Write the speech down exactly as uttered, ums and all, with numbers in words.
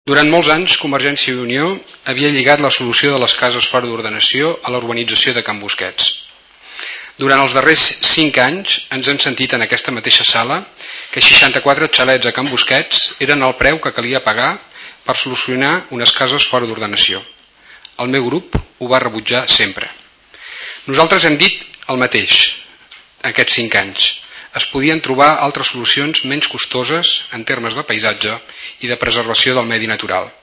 Durant molts anys, Convergència i Unió havia lligat la solució de les cases fora d'ordenació a la urbanització de Can Busquets. Durant els darrers cinc anys ens hem sentit en aquesta mateixa sala que seixanta-quatre xalets a Can Busquets eren el preu que calia pagar per solucionar unes cases fora d'ordenació. El meu grup ho va rebutjar sempre. Nosaltres hem dit el mateix aquests cinc anys. Es podien trobar altres solucions menys costoses en termes de paisatge i de preservació del medi natural.